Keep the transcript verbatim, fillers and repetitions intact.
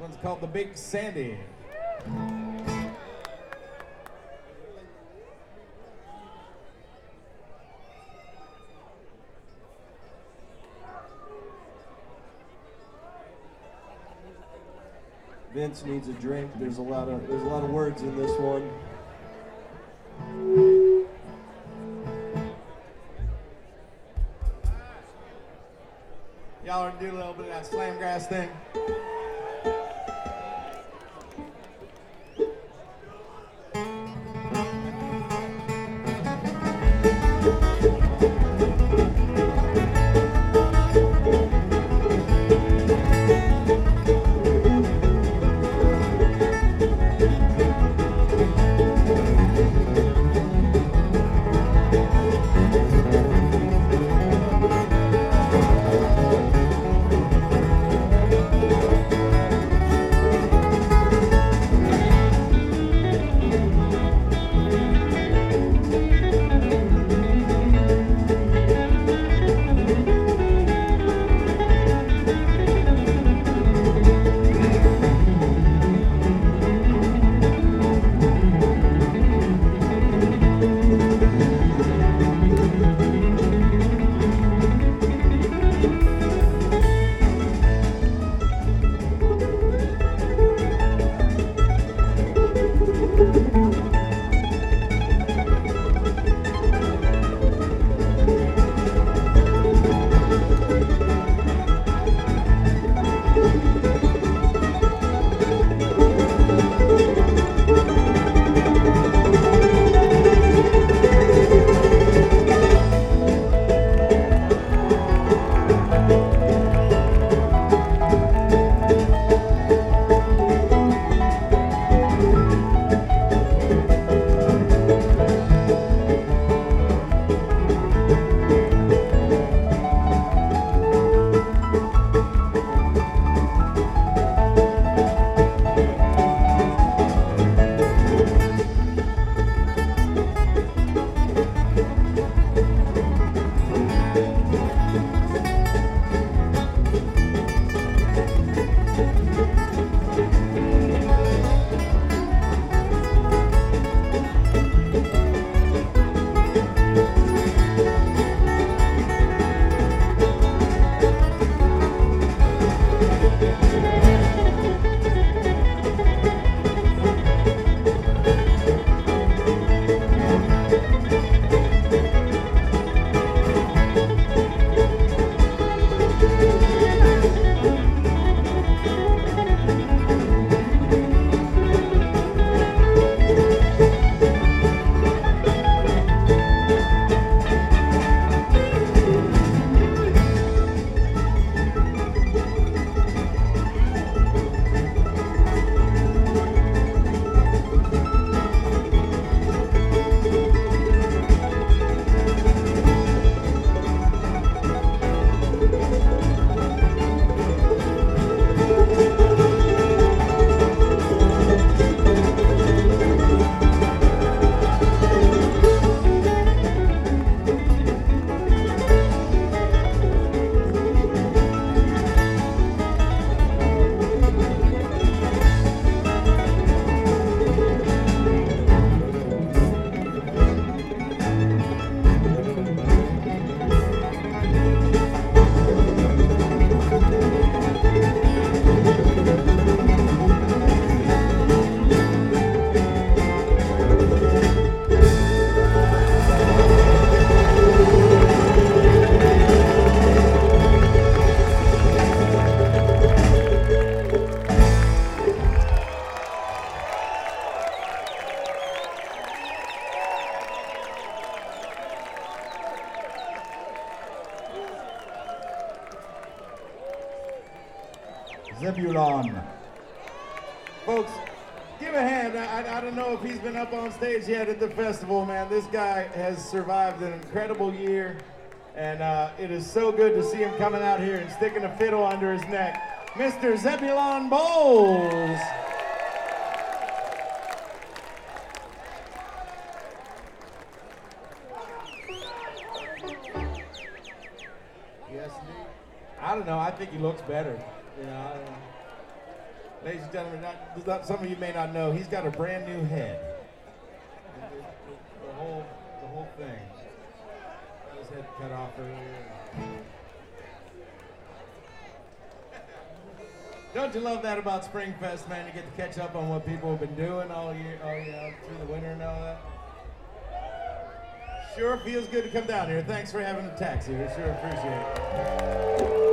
one's called The Big Sandy. Vince needs a drink. There's a lot of there's a lot of words in this one. Y'all are do a little bit of that slam grass thing. Zebulon. Folks, give a hand. I, I don't know if he's been up on stage yet at the festival, man. This guy has survived an incredible year, and uh, it is so good to see him coming out here and sticking a fiddle under his neck. Mister Zebulon Bowles. Yes, I don't know. I think he looks better. You know, I don't know. Ladies and gentlemen, not, not, some of you may not know, he's got a brand new head. The, the, the whole, the whole thing. Got his head cut off earlier. Don't you love that about Springfest, man? You get to catch up on what people have been doing all year, all year through the winter and all that. Sure feels good to come down here. Thanks for having a taxi. We sure appreciate it.